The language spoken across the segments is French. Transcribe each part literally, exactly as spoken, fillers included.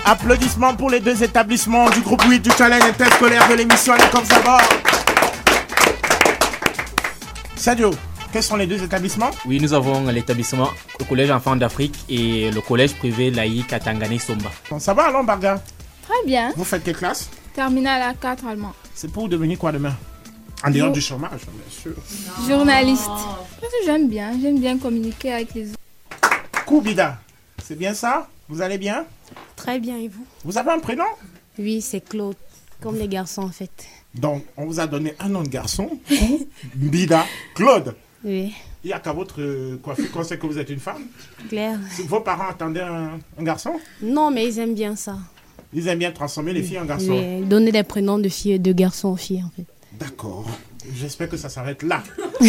Applaudissements pour les deux établissements du groupe huit du challenge interscolaire de l'émission Allez comme ça va. Sadio, quels sont les deux établissements? Oui, nous avons l'établissement, le collège Enfants d'Afrique et le collège privé laïque à Tangane Somba. Bon, ça va alors, Barga? Très bien. Vous faites quelle classe? Terminale A quatre allemand. C'est pour devenir quoi demain? En dehors du chômage, bien sûr. Non. Journaliste. Parce que j'aime bien, j'aime bien communiquer avec les autres. Koubida, c'est bien ça? Vous allez bien? Très bien, et vous? Vous avez un prénom? Oui, c'est Claude, comme les garçons en fait. Donc, on vous a donné un nom de garçon, Koubida, Claude. Oui. Il n'y a qu'à votre coiffure qu'on sait que vous êtes une femme? Claire. Vos parents attendaient un, un garçon? Non, mais ils aiment bien ça. Ils aiment bien transformer les filles en garçons? Oui, donner des prénoms de filles et de garçons aux filles en fait. D'accord. J'espère que ça s'arrête là.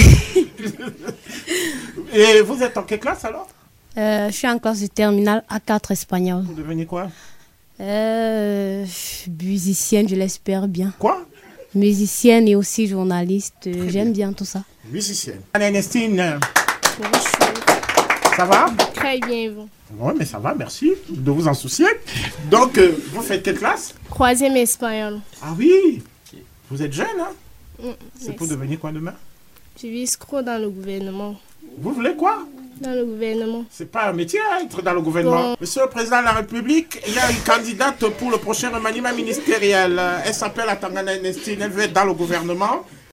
Et vous êtes en quelle classe alors? euh, Je suis en classe de terminale A quatre espagnol. Vous devenez quoi? euh, Musicienne, je l'espère bien. Quoi? Musicienne et aussi journaliste. J'aime bien. bien tout ça. Musicienne. Ernestine. Bonjour. Ça va? Très bien, vous. Oui, mais ça va, merci de vous en soucier. Donc, euh, vous faites quelle classe? Troisième espagnol. Ah oui. Vous êtes jeune, hein? Mm, C'est yes. Pour devenir quoi demain? Je vis escroc dans le gouvernement. Vous voulez quoi? Dans le gouvernement. C'est pas un métier, hein, être dans le gouvernement. Bon. Monsieur le Président de la République, il y a une candidate pour le prochain remaniement ministériel. Elle s'appelle Atangana Ernestine, elle veut être dans le gouvernement.